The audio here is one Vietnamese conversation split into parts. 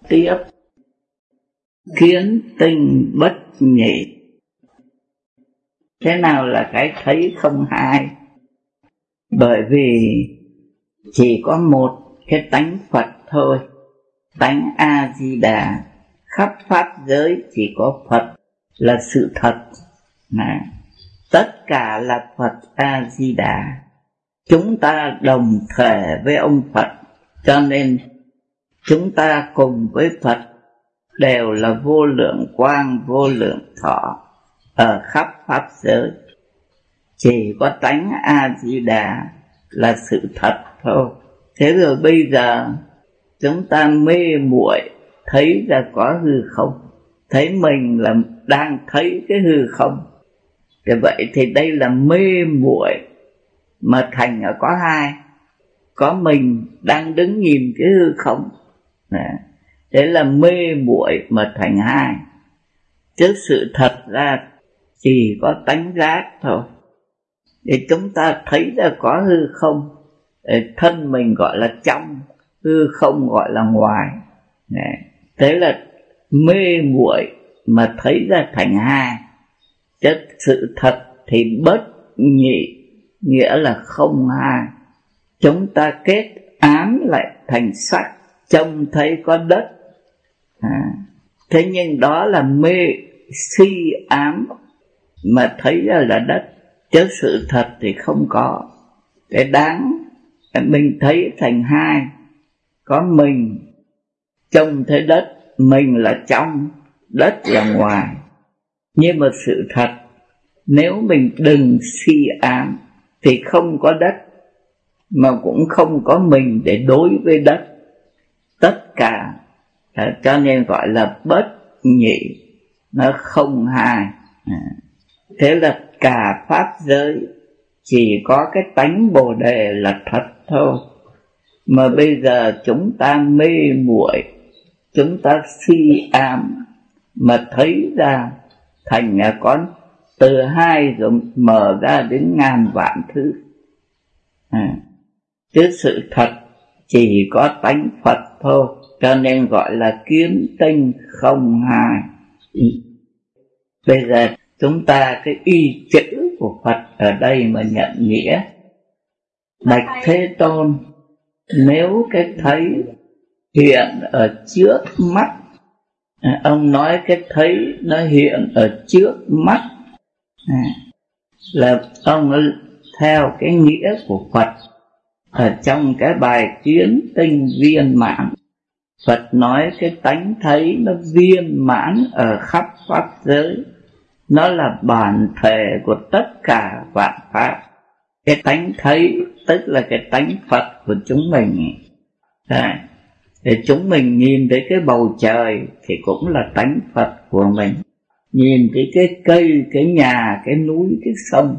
tiếp. Kiến tinh bất nhị. Thế nào là cái thấy không hai? Bởi vì chỉ có một cái tánh Phật thôi, tánh A-di-đà. Khắp pháp giới chỉ có Phật là sự thật. Tất cả là Phật A-di-đà. Chúng ta đồng thể với ông Phật, cho nên chúng ta cùng với Phật đều là vô lượng quang, vô lượng thọ ở khắp pháp giới. Chỉ có tánh A-di-đà là sự thật thôi. Thế rồi bây giờ chúng ta mê muội thấy ra có hư không, thấy mình là đang thấy cái hư không. Thì vậy thì đây là mê muội mà thành có hai. Có mình đang đứng nhìn cái hư không, thế là mê muội mà thành hai. Chứ sự thật ra chỉ có tánh giác thôi. Thì chúng ta thấy ra có hư không, thân mình gọi là trong, hư không gọi là ngoài. Thế là mê muội mà thấy ra thành hai. Chứ sự thật thì bất nhị, nghĩa là không hai. Chúng ta kết án lại thành sắc, trông thấy có đất. Thế nhưng đó là mê si ám mà thấy ra là đất, chứ sự thật thì không có. Cái đáng mình thấy thành hai, có mình trông thấy đất, mình là trong, đất là ngoài. Nhưng mà sự thật, nếu mình đừng si ám thì không có đất, mà cũng không có mình để đối với đất. Tất cả, cho nên gọi là bất nhị, nó không hai. Thế là cả pháp giới chỉ có cái tánh Bồ Đề là thật thôi. Mà bây giờ chúng ta mê muội, chúng ta si ám mà thấy ra thành con từ hai rồi mở ra đến ngàn vạn thứ. Chứ sự thật chỉ có tánh Phật thôi, cho nên gọi là kiến tinh không hai. Bây giờ chúng ta cái y chữ của Phật ở đây mà nhận nghĩa. Bạch Thế Tôn, nếu cái thấy hiện ở trước mắt, ông nói cái thấy nó hiện ở trước mắt, là ông theo cái nghĩa của Phật. Ở trong cái bài kiến tinh viên mãn, Phật nói cái tánh thấy nó viên mãn ở khắp pháp giới, nó là bản thể của tất cả vạn pháp. Cái tánh thấy tức là cái tánh Phật của chúng mình. Để chúng mình nhìn thấy cái bầu trời thì cũng là tánh Phật của mình. Nhìn thấy cái cây, cái nhà, cái núi, cái sông,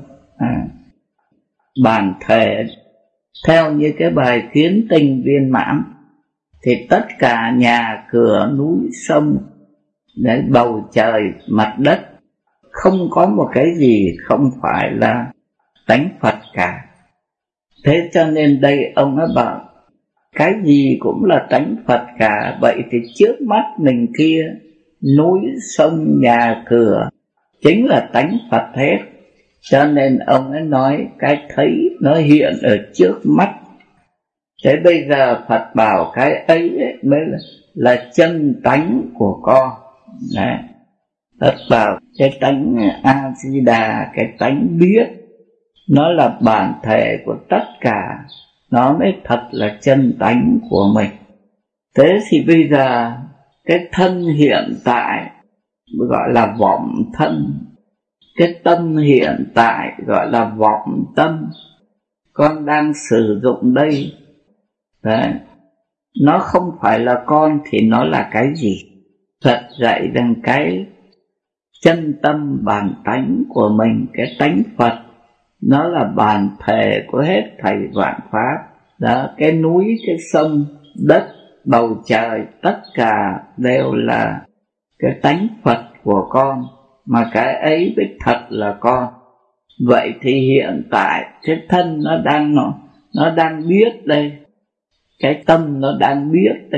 bản thể theo như cái bài kiến tinh viên mãn, thì tất cả nhà cửa, núi, sông, bầu trời, mặt đất, không có một cái gì không phải là tánh Phật cả. Thế cho nên đây ông đã bảo cái gì cũng là tánh Phật cả. Vậy thì trước mắt mình kia, núi, sông, nhà cửa chính là tánh Phật hết. Cho nên ông ấy nói cái thấy nó hiện ở trước mắt. Thế bây giờ Phật bảo cái ấy mới là chân tánh của con. Đấy. Phật bảo cái tánh A-di-đà, cái tánh biết, nó là bản thể của tất cả, nó mới thật là chân tánh của mình. Thế thì bây giờ cái thân hiện tại gọi là vọng thân, cái tâm hiện tại gọi là vọng tâm. Con đang sử dụng đây, đấy, nó không phải là con thì nó là cái gì? Phật dạy rằng cái chân tâm bản tánh của mình, cái tánh Phật, nó là bản thể của hết thảy vạn pháp. Đó, cái núi, cái sông, đất, bầu trời, tất cả đều là cái tánh Phật của con, mà cái ấy mới thật là con. Vậy thì hiện tại cái thân nó đang biết đây, cái tâm nó đang biết đây,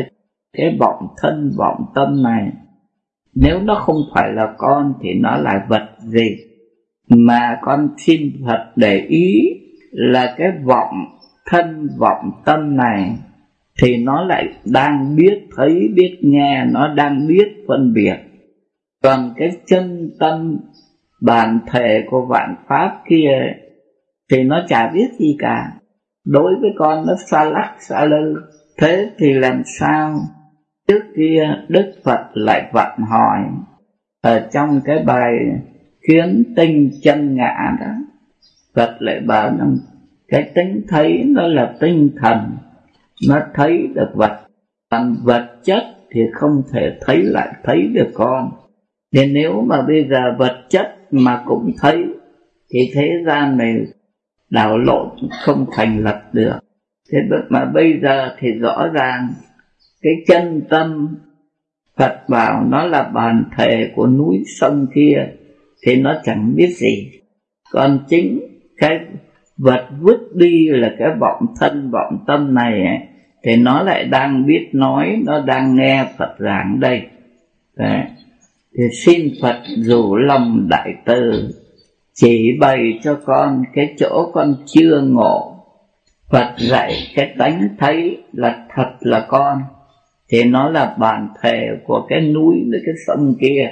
cái vọng thân vọng tâm này, nếu nó không phải là con thì nó là vật gì? Mà con xin Phật để ý là cái vọng thân vọng tâm này thì nó lại đang biết thấy biết nghe, nó đang biết phân biệt. Còn cái chân tâm bản thể của vạn pháp kia thì nó chả biết gì cả. Đối với con nó xa lắc xa lơ. Thế thì làm sao? Trước kia Đức Phật lại vận hỏi ở trong cái bài Kiến Tinh Chân Ngã đó, Phật lại bảo rằng cái tính thấy nó là tinh thần, nó thấy được vật, còn vật chất thì không thể thấy lại thấy được con. Nên nếu mà bây giờ vật chất mà cũng thấy thì thế gian này đảo lộn không thành lập được. Thế mà bây giờ thì rõ ràng cái chân tâm Phật bảo nó là bản thể của núi sông kia thì nó chẳng biết gì. Còn chính cái vật vứt đi là cái vọng thân vọng tâm này ấy, thì nó lại đang biết nói, nó đang nghe Phật giảng đây. Đấy. Thì xin Phật rủ lòng đại từ chỉ bày cho con cái chỗ con chưa ngộ. Phật dạy cái tánh thấy là thật là con, thì nó là bản thể của cái núi với cái sông kia.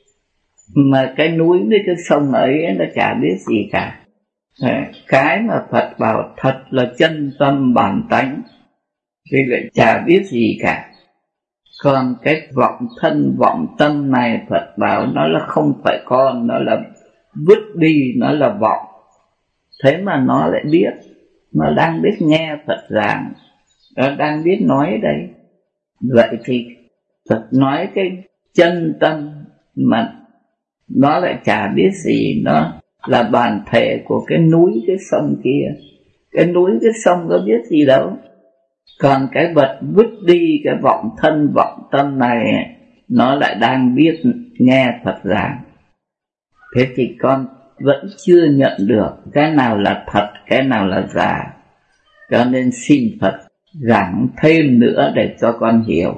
Mà cái núi với cái sông ấy nó chả biết gì cả. Cái mà Phật bảo thật là chân tâm bản tánh thì lại chả biết gì cả. Còn cái vọng thân vọng tâm này Phật bảo nó là không phải con, nó là vứt đi, nó là vọng. Thế mà nó lại biết, nó đang biết nghe Phật giảng, nó đang biết nói đây. Vậy thì Phật nói cái chân tâm mà nó lại chả biết gì, nó là bản thể của cái núi cái sông kia. Cái núi cái sông có biết gì đâu. Còn cái vật vứt đi cái vọng thân vọng tâm này nó lại đang biết nghe Phật giảng. Thế thì con vẫn chưa nhận được cái nào là thật, cái nào là giả. Cho nên xin Phật giảng thêm nữa để cho con hiểu.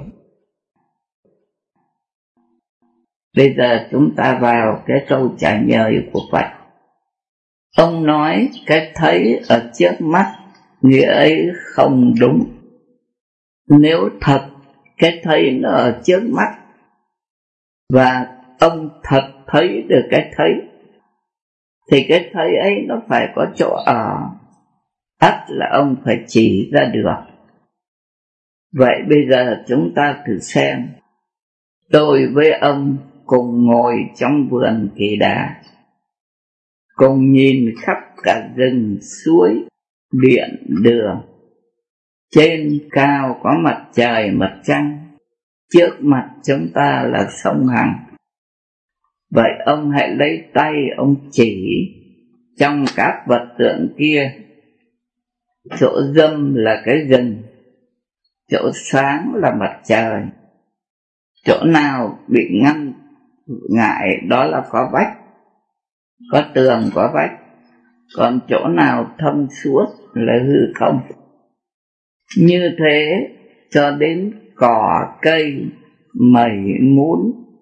Bây giờ chúng ta vào cái câu trả lời của Phật. Ông nói cái thấy ở trước mắt nghĩa ấy không đúng. Nếu thật cái thấy nó ở trước mắt và ông thật thấy được cái thấy thì cái thấy ấy nó phải có chỗ ở, ắt là ông phải chỉ ra được. Vậy bây giờ chúng ta thử xem. Tôi với ông cùng ngồi trong vườn Kỳ Đà, cùng nhìn khắp cả rừng suối điện đường. Trên cao có mặt trời mặt trăng, trước mặt chúng ta là sông Hằng. Vậy ông hãy lấy tay ông chỉ trong các vật tượng kia, chỗ râm là cái rừng, chỗ sáng là mặt trời, chỗ nào bị ngăn ngại đó là có vách, có tường có vách, còn chỗ nào thông suốt là hư không. Như thế cho đến cỏ cây mẩy mún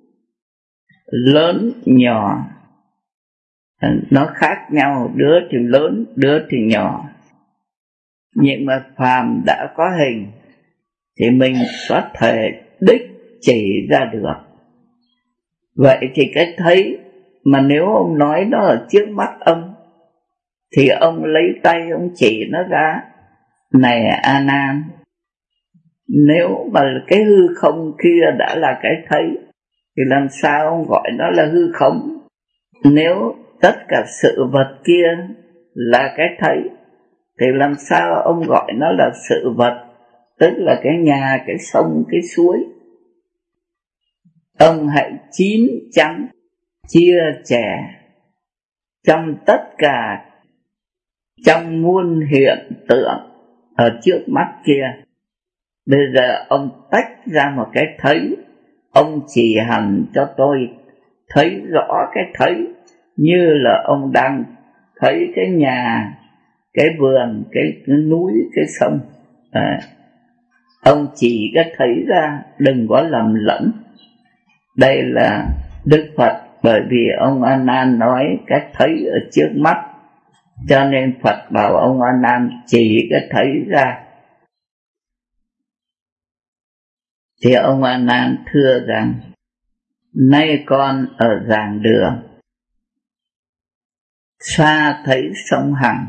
lớn nhỏ nó khác nhau, đứa thì lớn đứa thì nhỏ, nhưng mà phàm đã có hình thì mình có thể đích chỉ ra được. Vậy thì cái thấy mà nếu ông nói nó ở trước mắt ông thì ông lấy tay ông chỉ nó ra. Này A Nan, nếu mà cái hư không kia đã là cái thấy thì làm sao ông gọi nó là hư không? Nếu tất cả sự vật kia là cái thấy thì làm sao ông gọi nó là sự vật, tức là cái nhà, cái sông, cái suối? Ông hãy chín chắn chia sẻ trong tất cả, trong muôn hiện tượng ở trước mắt kia. Bây giờ ông tách ra một cái thấy, ông chỉ hành cho tôi thấy rõ cái thấy như là ông đang thấy cái nhà, cái vườn, cái núi, cái sông. ông chỉ có thấy ra, đừng có lầm lẫn. Đây là Đức Phật, bởi vì ông A Nan nói cái thấy ở trước mắt, cho nên Phật bảo ông A Nan chỉ có thấy ra. Thì ông A Nan thưa rằng: nay con ở giảng đường, xa thấy sông Hằng,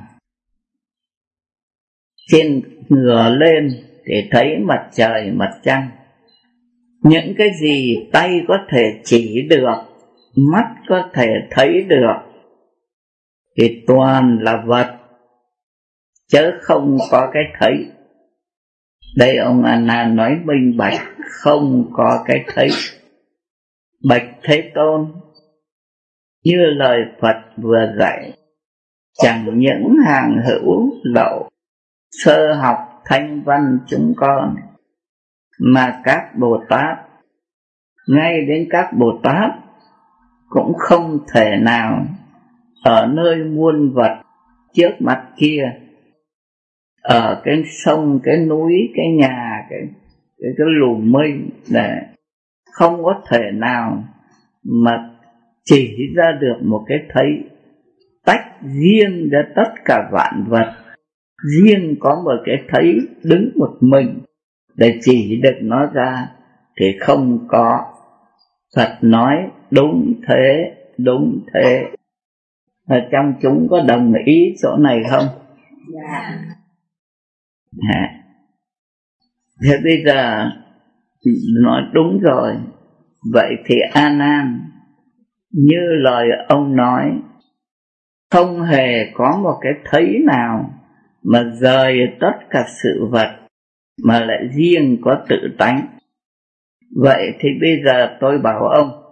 trên ngửa lên thì thấy mặt trời mặt trăng. Những cái gì tay có thể chỉ được, mắt có thể thấy được, thì toàn là vật, chớ không có cái thấy. Đây ông A Nan nói minh bạch, không có cái thấy. Bạch Thế Tôn, như lời Phật vừa dạy, chẳng những hàng hữu lậu sơ học thanh văn chúng con, mà các Bồ Tát, ngay đến các Bồ Tát cũng không thể nào ở nơi muôn vật trước mặt kia, ở cái sông, cái núi, cái nhà, cái lùm mây, để không có thể nào mà chỉ ra được một cái thấy tách riêng ra tất cả vạn vật, riêng có một cái thấy đứng một mình để chỉ được nó ra thì không có. Phật nói đúng thế, đúng thế. Ở trong chúng có đồng ý chỗ này không? Dạ. Thế bây giờ nói đúng rồi. Vậy thì A Nan, như lời ông nói, không hề có một cái thấy nào mà rời tất cả sự vật, mà lại riêng có tự tánh. Vậy thì bây giờ tôi bảo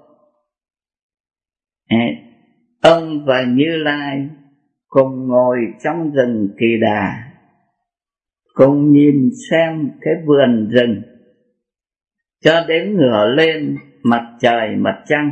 ông và Như Lai cùng ngồi trong rừng Kỳ Đà, cùng nhìn xem cái vườn rừng, cho đến ngửa lên mặt trời mặt trăng.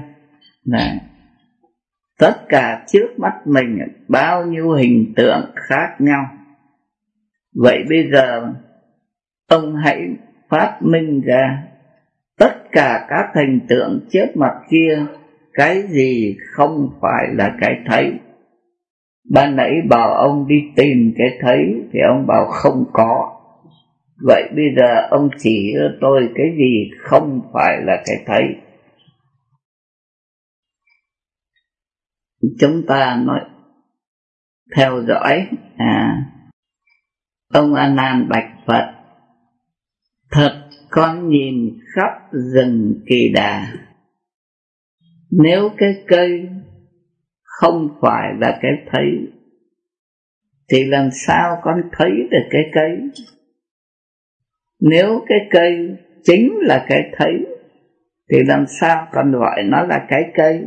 Tất cả trước mắt mình bao nhiêu hình tượng khác nhau. Vậy bây giờ ông hãy phát minh ra tất cả các hình tượng trước mặt kia, cái gì không phải là cái thấy. Ban nãy bảo ông đi tìm cái thấy thì ông bảo không có. Vậy bây giờ ông chỉ cho tôi cái gì không phải là cái thấy. Chúng ta nói theo dõi. Ông A Nan bạch Phật: thật con nhìn khắp rừng Kỳ Đà, nếu cái cây không phải là cái thấy thì làm sao con thấy được cái cây? Nếu cái cây chính là cái thấy thì làm sao con gọi nó là cái cây?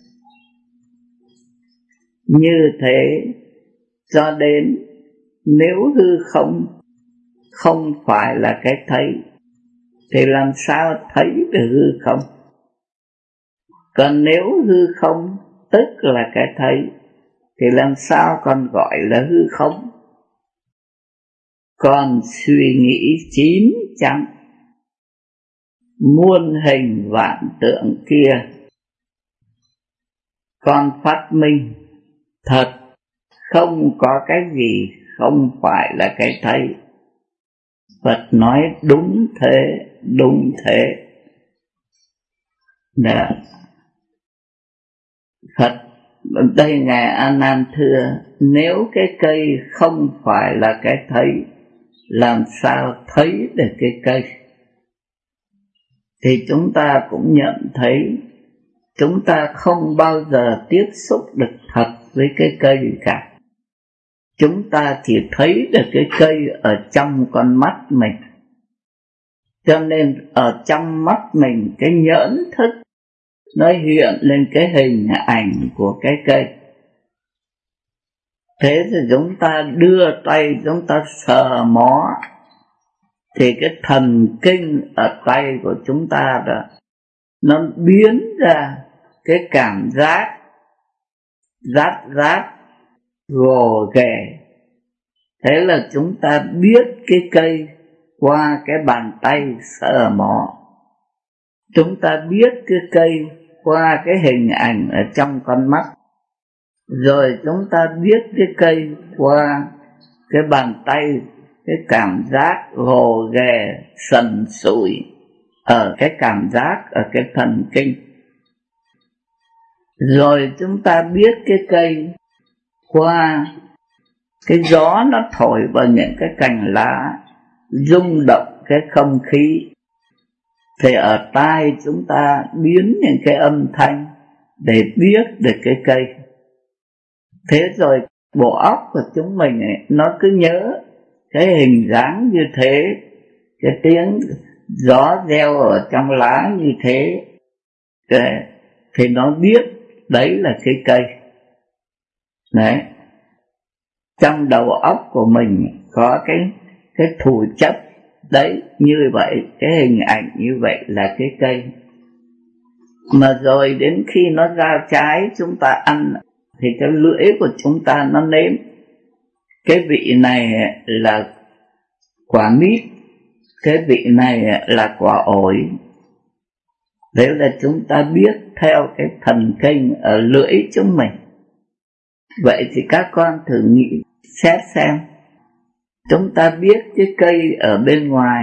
Như thế cho đến nếu hư không phải là cái thấy thì làm sao thấy được hư không? Còn nếu hư không tức là cái thấy thì làm sao con gọi là hư không? Con suy nghĩ chín chắn muôn hình vạn tượng kia, con phát minh thật không có cái gì không phải là cái thấy. Phật nói đúng thế, đúng thế. Đó. Phật đây Ngài A Nan thưa, nếu cái cây không phải là cái thấy, làm sao thấy được cái cây? Thì chúng ta cũng nhận thấy chúng ta không bao giờ tiếp xúc được thật với cái cây cả. Chúng ta chỉ thấy được cái cây ở trong con mắt mình. Cho nên ở trong mắt mình, cái nhẫn thức nó hiện lên cái hình ảnh của cái cây. Thế thì chúng ta đưa tay chúng ta sờ mó thì cái thần kinh ở tay của chúng ta đó nó biến ra cái cảm giác rát gồ ghề. Thế là chúng ta biết cái cây qua cái bàn tay sờ mó. Chúng ta biết cái cây qua cái hình ảnh ở trong con mắt. Rồi chúng ta biết cái cây qua cái bàn tay, cái cảm giác gồ ghề sần sùi ở cái cảm giác, ở cái thần kinh. Rồi chúng ta biết cái cây qua cái gió nó thổi vào những cái cành lá, rung động cái không khí. Thì ở tai chúng ta biến những cái âm thanh để biết được cái cây. Thế rồi bộ óc của chúng mình ấy, nó cứ nhớ cái hình dáng như thế, cái tiếng gió reo ở trong lá như thế, thì nó biết đấy là cái cây. Đấy, trong đầu óc của mình có cái thủ chất đấy, như vậy, cái hình ảnh như vậy là cái cây. Mà rồi đến khi nó ra trái chúng ta ăn thì cái lưỡi của chúng ta nó nếm cái vị này là quả mít, cái vị này là quả ổi. Đấy là chúng ta biết theo cái thần kinh ở lưỡi chúng mình. Vậy thì các con thử nghĩ xét xem, chúng ta biết cái cây ở bên ngoài,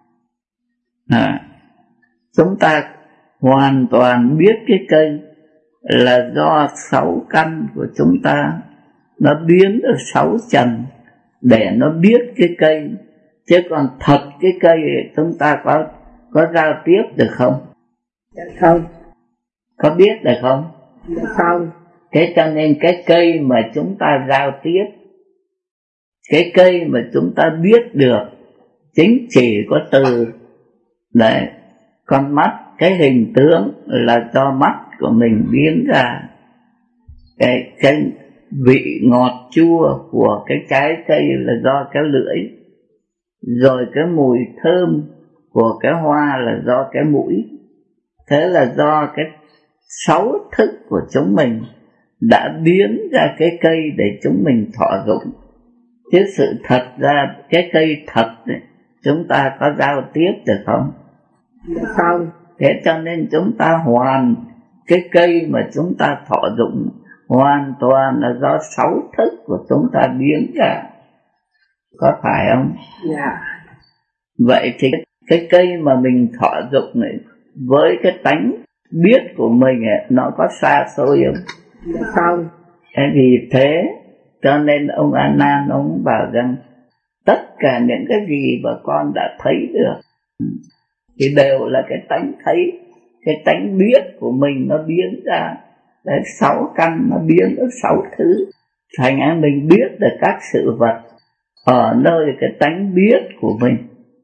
chúng ta hoàn toàn biết cái cây là do 6 căn của chúng ta nó biến ở 6 trần để nó biết cái cây. Chứ còn thật cái cây chúng ta có giao tiếp được không? Không. Có biết được không? Không. Thế cho nên cái cây mà chúng ta giao tiếp, cái cây mà chúng ta biết được chính chỉ có từ đấy, con mắt, cái hình tướng là do mắt của mình biến ra. Cái vị ngọt chua của cái trái cây là do cái lưỡi. Rồi cái mùi thơm của cái hoa là do cái mũi. Thế là do cái 6 thức của chúng mình đã biến ra cái cây để chúng mình thọ dụng. Chứ sự thật ra cái cây thật ấy, chúng ta có giao tiếp được không? Không. Thế cho nên chúng ta cái cây mà chúng ta thọ dụng hoàn toàn là do 6 thức của chúng ta biến ra. Có phải không? Dạ. Vậy thì cái cây mà mình thọ dụng này, với cái tánh biết của mình ấy, nó có xa xôi không? Không. Vì thế cho nên ông A Nan ông bảo rằng tất cả những cái gì mà con đã thấy được thì đều là cái tánh thấy, cái tánh biết của mình nó biến ra. Đấy, 6 căn nó biến ở 6 thứ. Thành ra mình biết được các sự vật ở nơi cái tánh biết của mình.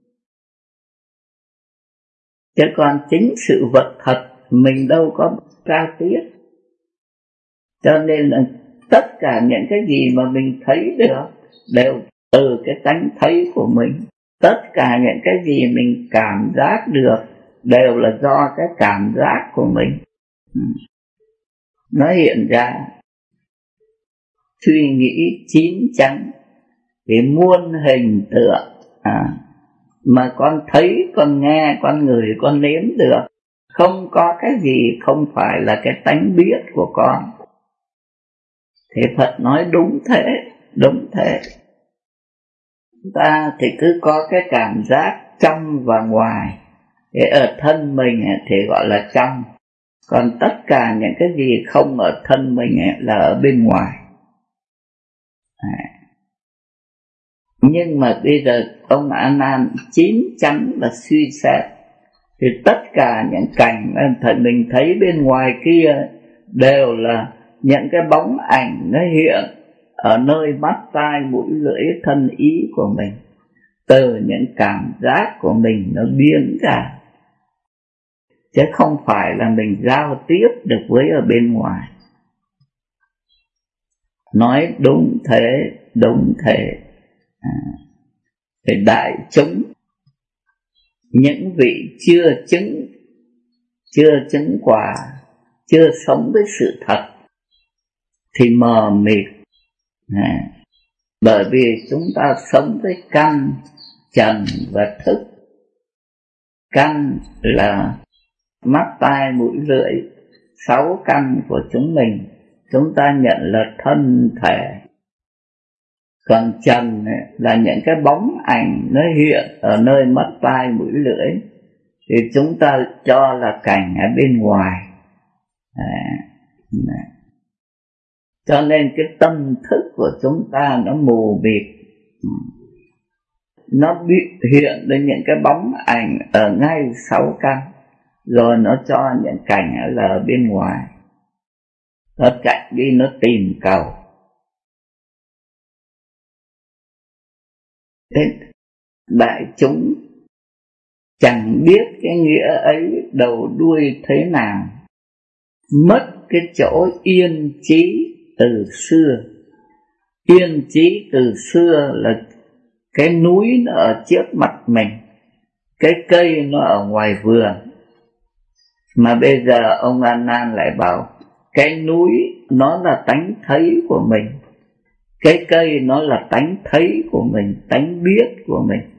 Chứ còn chính sự vật thật mình đâu có giao tiếp. Cho nên là tất cả những cái gì mà mình thấy được đều từ cái tánh thấy của mình. Tất cả những cái gì mình cảm giác được đều là do cái cảm giác của mình. Nó hiện ra. Suy nghĩ chín chắn thì muôn hình tượng. Mà con thấy, con nghe, con ngửi, con nếm được. Không có cái gì không phải là cái tánh biết của con. Thì Phật nói đúng thế, đúng thế. Chúng ta thì cứ có cái cảm giác trong và ngoài. Thì ở thân mình thì gọi là trong. Còn tất cả những cái gì không ở thân mình là ở bên ngoài. Nhưng mà bây giờ ông A Nan chín chắn và suy xét, thì tất cả những cảnh mình thấy bên ngoài kia đều là những cái bóng ảnh nó hiện ở nơi mắt, tai, mũi, lưỡi, thân, ý của mình. Từ những cảm giác của mình nó biến ra. Chứ không phải là mình giao tiếp được với ở bên ngoài. Nói đúng thế, đúng thế. Thì đại chúng, những vị chưa chứng quả, chưa sống với sự thật thì mờ mịt. Bởi vì chúng ta sống với căn trần và thức. Căn là mắt tai mũi lưỡi, 6 căn của chúng ta nhận là thân thể. Còn trần là những cái bóng ảnh nó hiện ở nơi mắt tai mũi lưỡi, thì chúng ta cho là cảnh ở bên ngoài. Cho nên cái tâm thức của chúng ta nó mù mịt, nó bị hiện lên những cái bóng ảnh ở ngay 6 căn, rồi nó cho những cảnh là ở bên ngoài, nó chạy đi nó tìm cầu. Thế đại chúng chẳng biết cái nghĩa ấy đầu đuôi thế nào, mất cái chỗ yên trí từ xưa. Yên trí từ xưa là cái núi nó ở trước mặt mình, cái cây nó ở ngoài vườn, mà bây giờ ông A Nan lại bảo cái núi nó là tánh thấy của mình, cái cây nó là tánh thấy của mình, tánh biết của mình.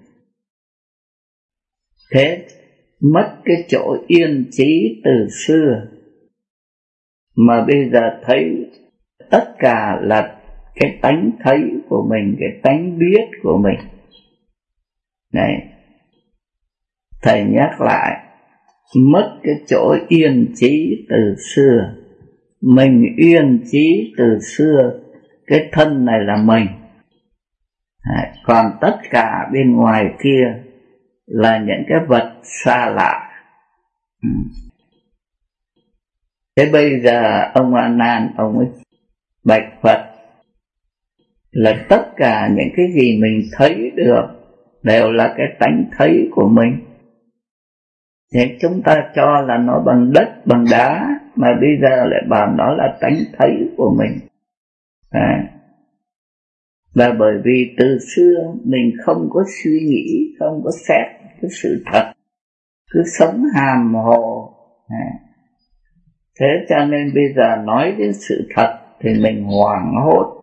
Thế mất cái chỗ yên trí từ xưa, mà bây giờ thấy tất cả là cái tánh thấy của mình, cái tánh biết của mình. Đấy, thầy nhắc lại, mất cái chỗ yên trí từ xưa. Mình yên trí từ xưa, cái thân này là mình. Còn tất cả bên ngoài kia là những cái vật xa lạ. Thế bây giờ ông A Nan, ông ấy bạch Phật là tất cả những cái gì mình thấy được đều là cái tánh thấy của mình. Thế chúng ta cho là nó bằng đất, bằng đá, mà bây giờ lại bảo nó là tánh thấy của mình. Và bởi vì từ xưa mình không có suy nghĩ, không có xét cái sự thật, cứ sống hàm hồ. Thế cho nên bây giờ nói đến sự thật thì mình hoảng hốt,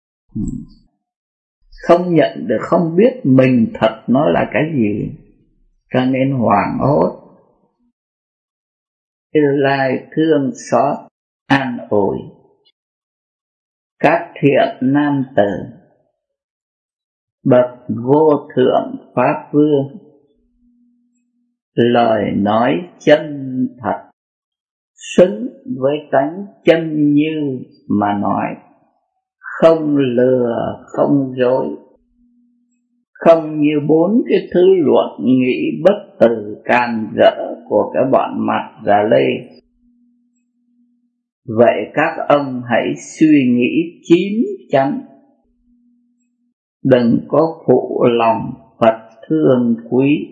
không nhận được, không biết mình thật nó là cái gì, cho nên hoảng hốt. Như Lai thương xót an ủi các thiện nam tử, bậc vô thượng pháp vương, lời nói chân thật, xứng với tánh chân như mà nói, không lừa không dối, không như 4 cái thứ luận nghĩ bất tử càn rỡ của cái bọn mặt già lê. Vậy các ông hãy suy nghĩ chín chắn, đừng có phụ lòng Phật thương quý.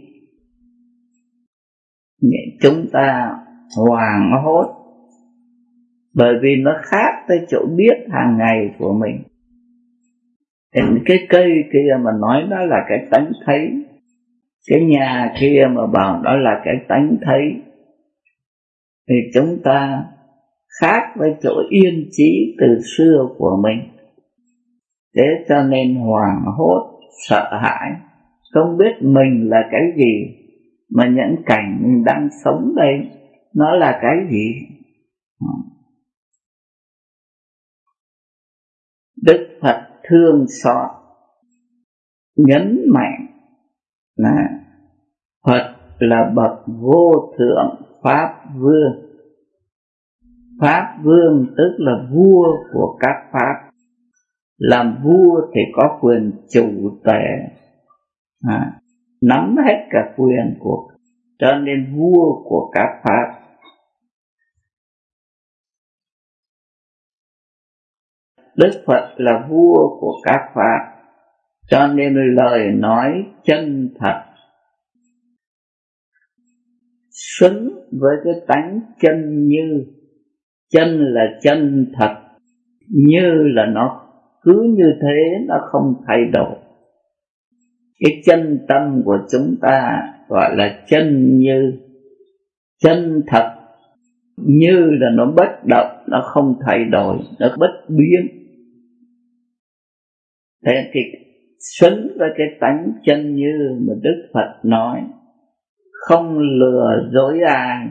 Chúng ta hoảng hốt bởi vì nó khác tới chỗ biết hàng ngày của mình. Cái cây kia mà nói đó là cái tánh thấy, cái nhà kia mà bảo đó là cái tánh thấy, thì chúng ta khác với chỗ yên trí từ xưa của mình. Thế cho nên hoảng hốt, sợ hãi, không biết mình là cái gì, mà những cảnh mình đang sống đây nó là cái gì. Đức Phật thương xót nhấn mạnh là Phật là bậc vô thượng pháp vương. Pháp vương tức là vua của các pháp. Làm vua thì có quyền chủ tể, nắm hết cả quyền của, cho nên vua của các pháp. Đức Phật là vua của các pháp, cho nên lời nói chân thật, xứng với cái tánh chân như. Chân là chân thật, như là nó cứ như thế, nó không thay đổi. Cái chân tâm của chúng ta gọi là chân như, chân thật, như là nó bất động, nó không thay đổi, nó bất biến. Thế thì xứng với cái tánh chân như mà Đức Phật nói, không lừa dối ai,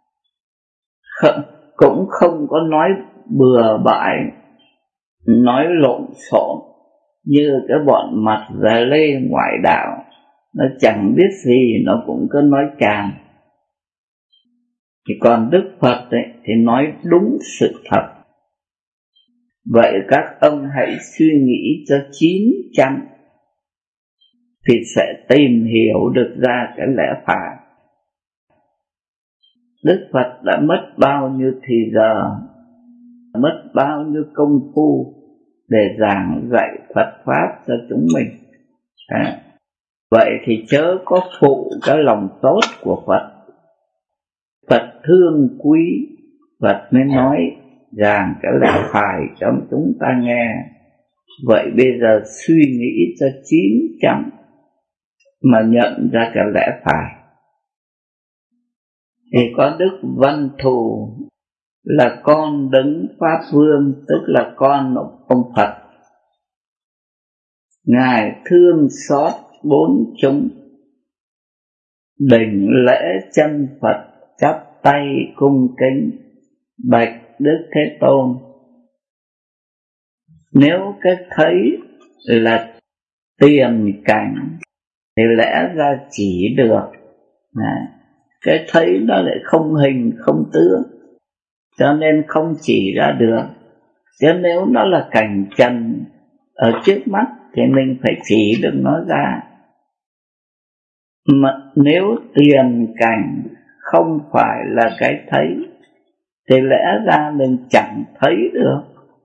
cũng không có nói bừa bãi, nói lộn xộn như cái bọn mặt ra lê ngoại đạo, nó chẳng biết gì nó cũng cứ nói tràn. Thì còn Đức Phật ấy, thì nói đúng sự thật. Vậy các ông hãy suy nghĩ cho chín chắn thì sẽ tìm hiểu được ra cái lẽ phải. Đức Phật đã mất bao nhiêu thì giờ, mất bao nhiêu công phu để giảng dạy Phật Pháp cho chúng mình. Vậy thì chớ có phụ cái lòng tốt của Phật. Phật thương quý, Phật mới nói rằng cái lẽ phải cho chúng ta nghe. Vậy bây giờ suy nghĩ cho chín chắn mà nhận ra cái lẽ phải. Thì có Đức Văn Thù là con Đấng Pháp Vương, tức là con ông Phật. Ngài thương xót bốn chúng, đảnh lễ chân Phật, chắp tay cung kính bạch Đức Thế Tôn. Nếu cái thấy là tiền cảnh thì lẽ ra chỉ được, cái thấy nó lại không hình không tướng, cho nên không chỉ ra được. Chứ nếu nó là cảnh trần ở trước mắt thì mình phải chỉ được nó ra. Mà nếu tiền cảnh không phải là cái thấy thì lẽ ra mình chẳng thấy được.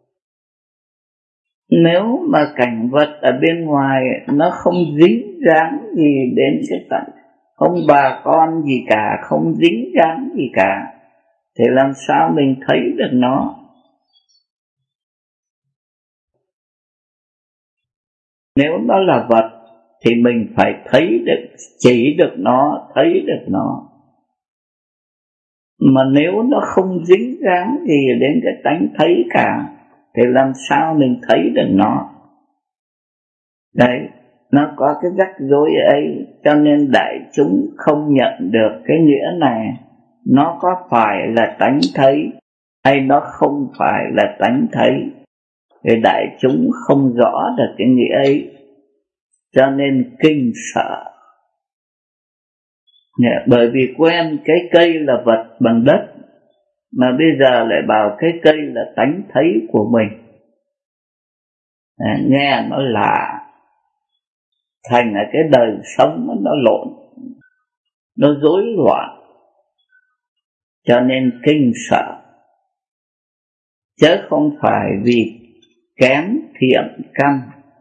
Nếu mà cảnh vật ở bên ngoài nó không dính dáng gì đến cái tận, không bà con gì cả, không dính dáng gì cả, thì làm sao mình thấy được nó? Nếu nó là vật thì mình phải thấy được, chỉ được nó, thấy được nó. Mà nếu nó không dính dáng gì đến cái tánh thấy cả thì làm sao mình thấy được nó? Đấy, nó có cái rắc rối ấy, cho nên đại chúng không nhận được cái nghĩa này. Nó có phải là tánh thấy hay nó không phải là tánh thấy, thì đại chúng không rõ được cái nghĩa ấy, cho nên kinh sợ. Bởi vì quen cái cây là vật bằng đất, mà bây giờ lại bảo cái cây là tánh thấy của mình. Nghe nó lạ, thành là cái đời sống nó lộn, nó rối loạn, cho nên kinh sợ. Chứ không phải vì kém thiện căn,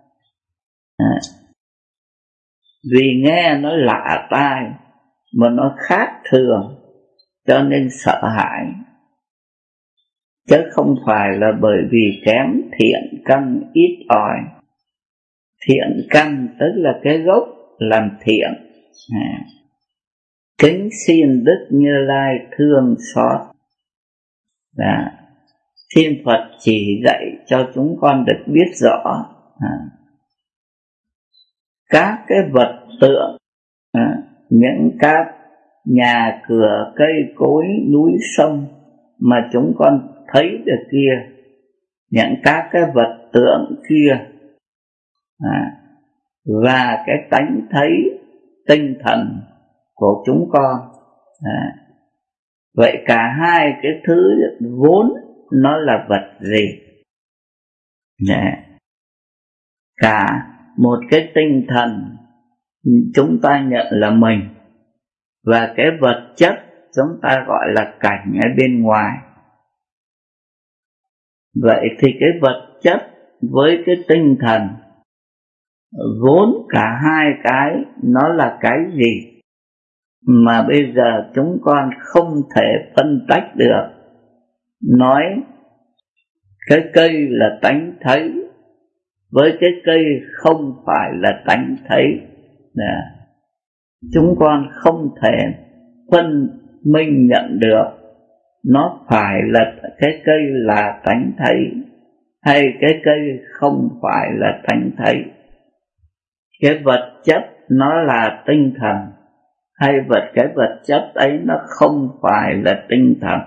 vì nghe nó lạ tai mà nó khác thường cho nên sợ hãi, chứ không phải là bởi vì kém thiện căn ít ỏi. Thiện căn tức là cái gốc làm thiện. Kính xin Đức Như Lai thương xót. Thiên Phật chỉ dạy cho chúng con được biết rõ các cái vật tượng, những các nhà cửa cây cối núi sông mà chúng con thấy được kia, những các cái vật tượng kia, và cái tánh thấy tinh thần của chúng con. Vậy cả hai cái thứ vốn nó là vật gì? Cả một cái tinh thần chúng ta nhận là mình, và cái vật chất chúng ta gọi là cảnh ở bên ngoài. Vậy thì cái vật chất với cái tinh thần vốn cả hai cái nó là cái gì mà bây giờ chúng con không thể phân tách được. Nói cái cây là tánh thấy với cái cây không phải là tánh thấy, chúng con không thể phân minh nhận được nó phải là cái cây là tánh thấy hay cái cây không phải là tánh thấy. cái vật chất nó là tinh thần, hay cái vật chất ấy nó không phải là tinh thần.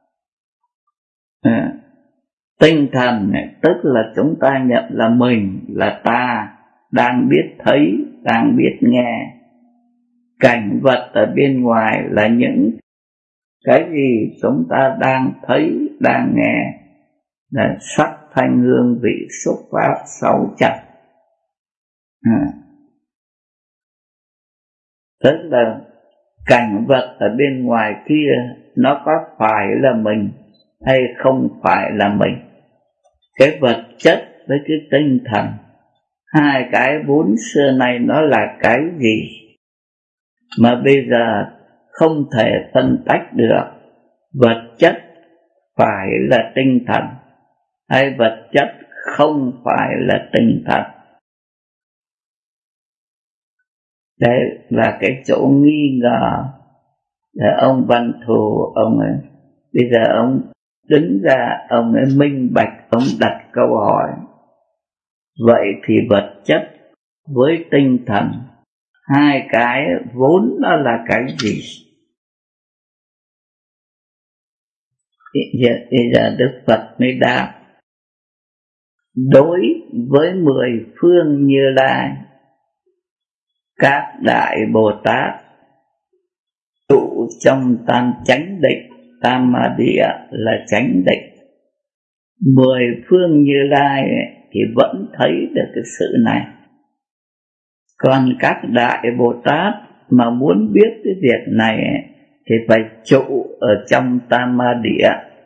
Tinh thần tức là chúng ta nhận là mình, là ta đang biết thấy, đang biết nghe. Cảnh vật ở bên ngoài là những cái gì chúng ta đang thấy, đang nghe, là sắc thanh hương vị xúc pháp sáu trần. Tức là cảnh vật ở bên ngoài kia nó có phải là mình hay không phải là mình. Cái vật chất với cái tinh thần, hai cái vốn xưa nay nó là cái gì mà bây giờ không thể phân tách được. Vật chất phải là tinh thần hay vật chất không phải là tinh thần. Đấy là cái chỗ nghi ngờ. Để ông Văn Thù, ông ấy bây giờ ông đứng ra, ông ấy minh bạch, ông đặt câu hỏi: vậy thì vật chất với tinh thần, hai cái vốn nó là cái gì? Bây giờ Đức Phật mới đáp: đối với 10 phương Như Lai, các đại Bồ Tát trụ trong tam chánh định, tam ma địa là chánh định. 10 phương Như Lai thì vẫn thấy được cái sự này. Còn các đại Bồ Tát mà muốn biết cái việc này thì phải trụ ở trong tam ma địa.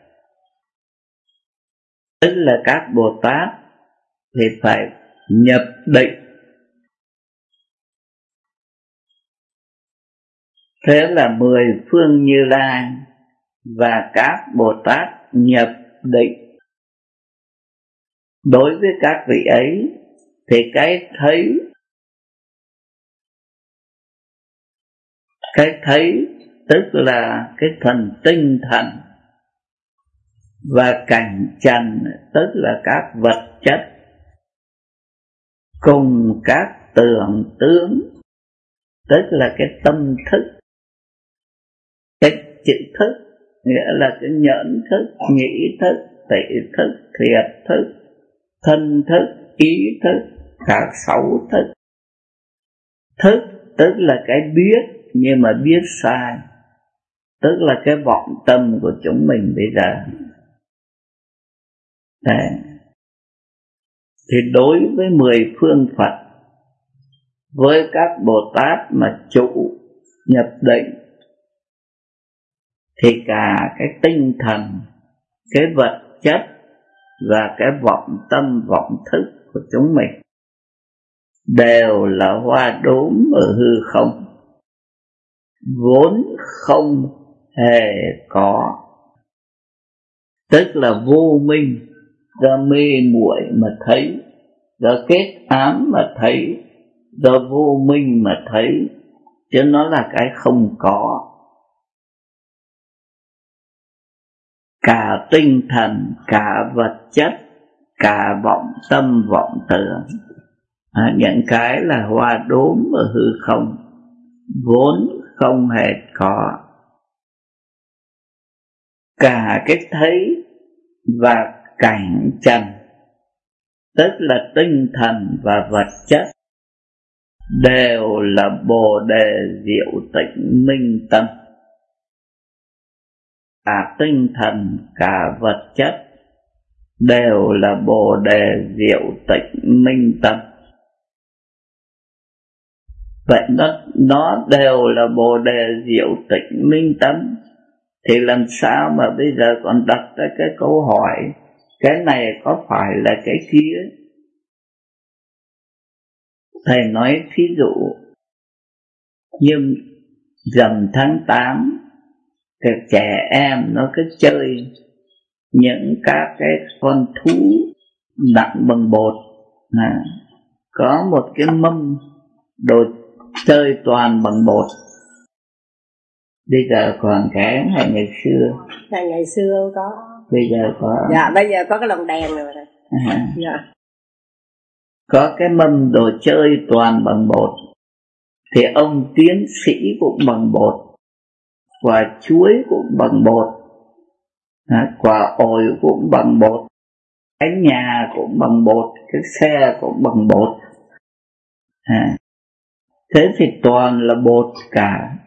Tức là các Bồ Tát thì phải nhập định. Thế là 10 phương Như Lai và các Bồ Tát nhập định. Đối với các vị ấy thì cái thấy tức là cái phần tinh thần, và cảnh trần tức là các vật chất, cùng các tưởng tướng tức là cái tâm thức. Cái chữ thức nghĩa là cái nhẫn thức, nhĩ thức, tị thức, thiệt thức, thân thức, ý thức, cả 6 thức. Thức tức là cái biết nhưng mà biết sai, tức là cái vọng tâm của chúng mình bây giờ. Đấy. Thì đối với 10 phương Phật, với các Bồ Tát mà trụ nhập định, thì cả cái tinh thần, cái vật chất và cái vọng tâm, vọng thức của chúng mình đều là hoa đốm ở hư không, vốn không hề có. Tức là vô minh, do mê muội mà thấy, do kết ám mà thấy, do vô minh mà thấy, chứ nó là cái không có. Cả tinh thần, cả vật chất, cả vọng tâm, vọng tưởng, những cái là hoa đốm ở hư không, vốn không hề có. Cả cái thấy và cảnh trần, tức là tinh thần và vật chất, đều là Bồ Đề Diệu Tịnh Minh Tâm. Cả tinh thần, cả vật chất đều là Bồ Đề Diệu Tịnh Minh Tâm. Vậy nó đều là Bồ Đề Diệu Tịnh Minh Tâm, thì làm sao mà bây giờ còn đặt ra cái câu hỏi cái này có phải là cái kia? Thầy nói thí dụ như rằm tháng 8, cái trẻ em nó cứ chơi những các cái con thú nặng bằng bột, có một cái mâm đồ chơi toàn bằng bột. Bây giờ còn cái hay ngày xưa? Ngày xưa không có. Bây giờ có. Dạ bây giờ có cái lồng đèn rồi. Dạ. có cái mâm đồ chơi toàn bằng bột, thì ông tiến sĩ cũng bằng bột, quả chuối cũng bằng bột, quả ổi cũng bằng bột, cái nhà cũng bằng bột, cái xe cũng bằng bột. Thế thì toàn là bột cả.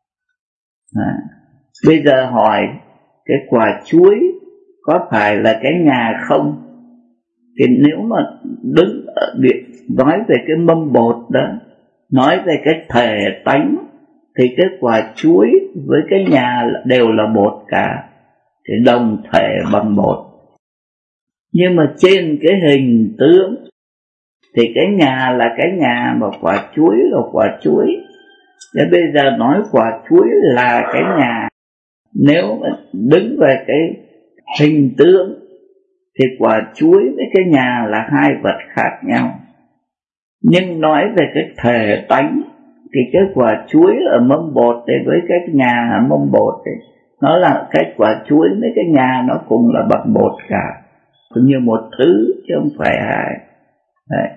Bây giờ hỏi cái quả chuối có phải là cái nhà không? Thì nếu mà đứng ở địa nói về cái mâm bột đó, nói về cái thể tánh, thì cái quả chuối với cái nhà đều là bột cả, thì đồng thể bằng bột. Nhưng mà trên cái hình tướng thì cái nhà là cái nhà, mà quả chuối là quả chuối. Thế bây giờ nói quả chuối là cái nhà, nếu mà đứng về cái hình tướng thì quả chuối với cái nhà là hai vật khác nhau. Nhưng nói về cái thể tánh thì cái quả chuối ở mâm bột thì với cái nhà ở mâm bột thì nó là cái quả chuối với cái nhà nó cũng là bằng bột cả, cũng như một thứ chứ không phải hai. Đấy.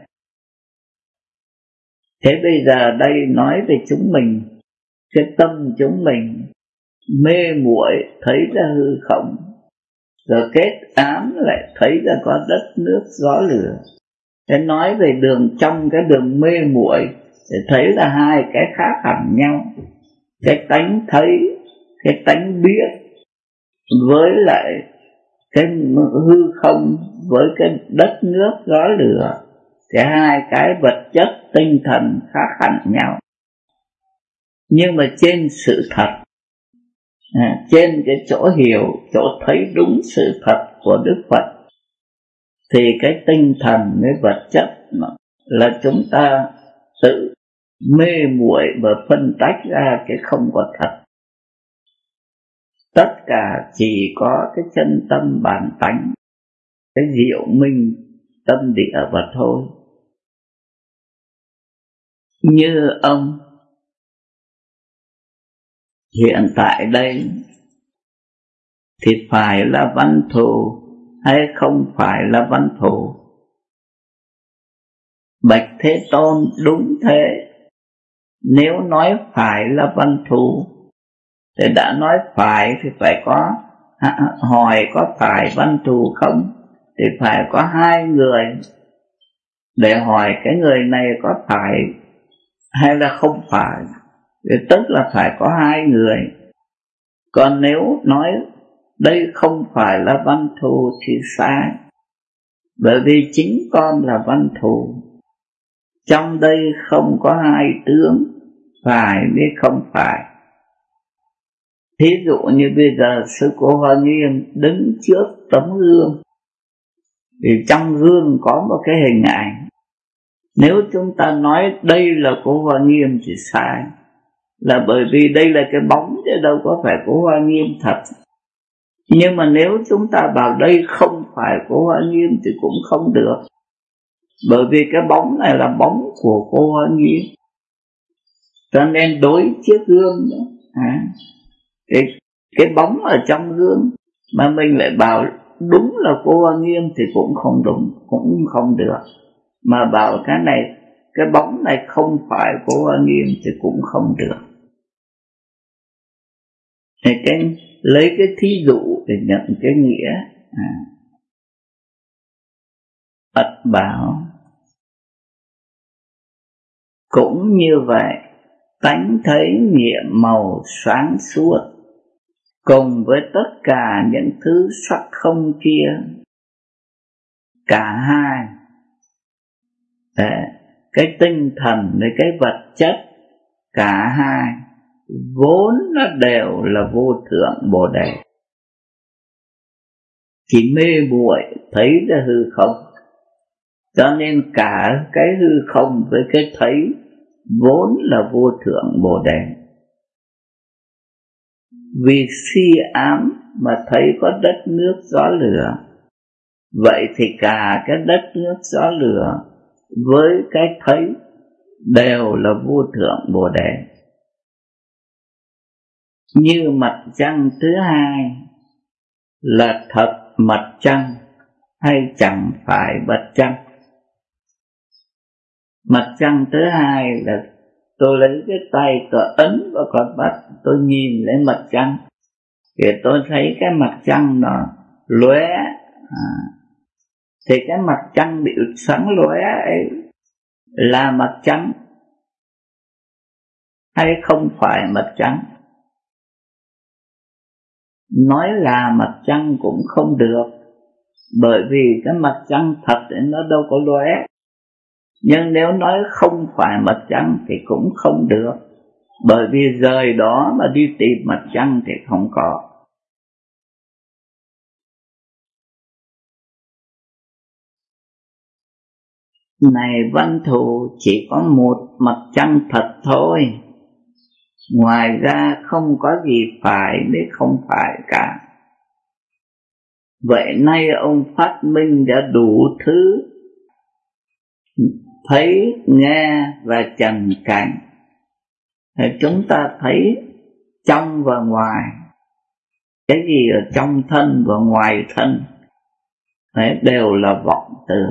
Thế bây giờ đây nói về chúng mình, cái tâm chúng mình mê muội thấy ra hư không, rồi kết ám lại thấy ra có đất nước gió lửa. Thế nói về đường trong cái đường mê muội để thấy là hai cái khác hẳn nhau. Cái tánh thấy, cái tánh biết với lại cái hư không với cái đất nước gió lửa, thì hai cái vật chất tinh thần khác hẳn nhau. Nhưng mà trên sự thật, trên cái chỗ hiểu, chỗ thấy đúng sự thật của Đức Phật, thì cái tinh thần với vật chất là chúng ta tự mê muội và phân tách ra cái không có thật. Tất cả chỉ có cái chân tâm bản tánh, cái diệu minh tâm địa và thôi. Như ông hiện tại đây thì phải là văn thù hay không phải là văn thù? Bạch Thế Tôn đúng thế. Nếu nói phải là văn thù thì đã nói phải thì phải có hỏi có phải văn thù không, thì phải có hai người để hỏi cái người này có phải hay là không phải, thì tức là phải có hai người. Còn nếu nói đây không phải là văn thù thì sai, bởi vì chính con là văn thù. Trong đây không có hai tướng, phải với không phải. Thí dụ như bây giờ sư cô Hoa Nghiêm đứng trước tấm gương, thì trong gương có một cái hình ảnh. Nếu chúng ta nói đây là cô Hoa Nghiêm thì sai, là bởi vì đây là cái bóng chứ đâu có phải cô Hoa Nghiêm thật. Nhưng mà nếu chúng ta bảo đây không phải cô Hoa Nghiêm thì cũng không được, bởi vì cái bóng này là bóng của cô Hoa Nghiêm. Cho nên đối chiếc gương đó, cái bóng ở trong gương mà mình lại bảo đúng là cô Hoa Nghiêm thì cũng không đúng, cũng không được. Mà bảo cái bóng này không phải cô Hoa Nghiêm thì cũng không được. Thì lấy cái thí dụ để nhận cái nghĩa. Phật bảo cũng như vậy, tánh thấy nhiệm màu sáng suốt, cùng với tất cả những thứ sắc không kia, cả hai, cái tinh thần với cái vật chất, cả hai vốn nó đều là vô thượng Bồ Đề. Chỉ mê muội thấy ra hư không, cho nên cả cái hư không với cái thấy vốn là vô thượng Bồ Đề. Vì si ám mà thấy có đất nước gió lửa, vậy thì cả cái đất nước gió lửa với cái thấy đều là vô thượng Bồ Đề. Như mặt trăng thứ hai là thật mặt trăng hay chẳng phải mặt trăng, Mặt trăng thứ hai là tôi lấy cái tay tôi ấn vào con mắt, tôi nhìn lên mặt trăng thì tôi thấy cái mặt trăng nó lóe, thì cái mặt trăng bị sáng lóe ấy là mặt trăng hay không phải mặt trăng? Nói là mặt trăng cũng không được, bởi vì cái mặt trăng thật thì nó đâu có lóe. Nhưng nếu nói không phải mặt trăng thì cũng không được, bởi vì rời đó mà đi tìm mặt trăng thì không có. Này Văn Thù, chỉ có một mặt trăng thật thôi, ngoài ra không có gì phải với không phải cả. Vậy nay ông phát minh đã đủ thứ thấy, nghe và trần cảnh. Thì chúng ta thấy trong và ngoài, cái gì ở trong thân và ngoài thân đấy đều là vọng từ.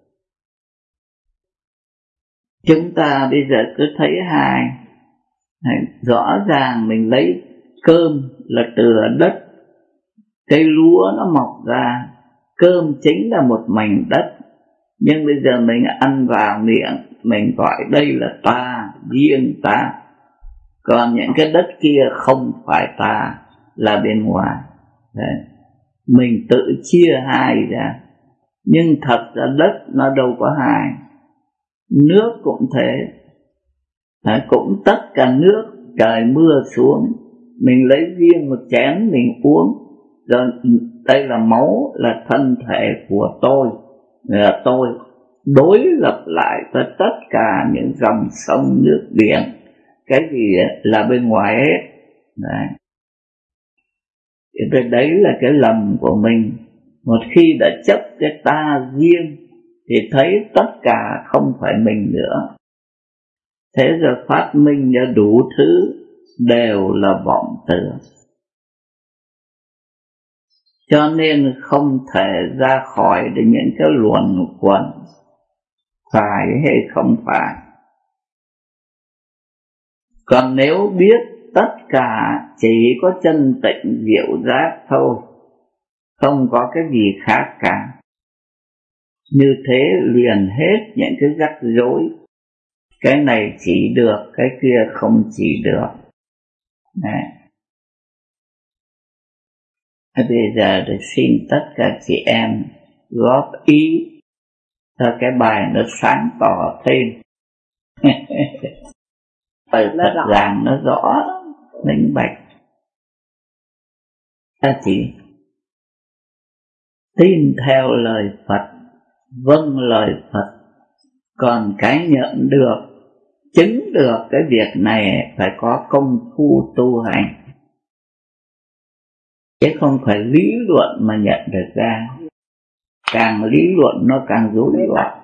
Chúng ta bây giờ cứ thấy hai, rõ ràng mình lấy cơm là từ đất, cây lúa nó mọc ra, cơm chính là một mảnh đất, nhưng bây giờ mình ăn vào miệng, mình gọi đây là ta, riêng ta, còn những cái đất kia không phải ta, là bên ngoài. Đấy. Mình tự chia hai ra, nhưng thật ra đất nó đâu có hai. Nước cũng thế, cũng tất cả nước trời mưa xuống, mình lấy riêng một chén mình uống, rồi đây là máu, là thân thể của tôi, là tôi đối lập lại với tất cả những dòng sông nước biển, cái gì là bên ngoài hết. Đấy. Thì đấy là cái lầm của mình. Một khi đã chấp cái ta riêng thì thấy tất cả không phải mình nữa. Thế rồi phát minh ra đủ thứ đều là vọng tưởng. Cho nên không thể ra khỏi được những cái luẩn quẩn phải hay không phải. Còn nếu biết tất cả chỉ có chân tịnh diệu giác thôi, không có cái gì khác cả, như thế liền hết những cái rắc rối. Cái này chỉ được, cái kia không chỉ được. Đấy. Bây giờ để xin tất cả chị em góp ý cho cái bài nó sáng tỏ thêm. Phải thật ràng nó rõ, minh bạch. Ta chỉ tin theo lời Phật, vâng lời Phật, còn cái nhận được, chứng được cái việc này phải có công phu tu hành, chứ không phải lý luận mà nhận được ra. Càng lý luận nó càng rối loạn.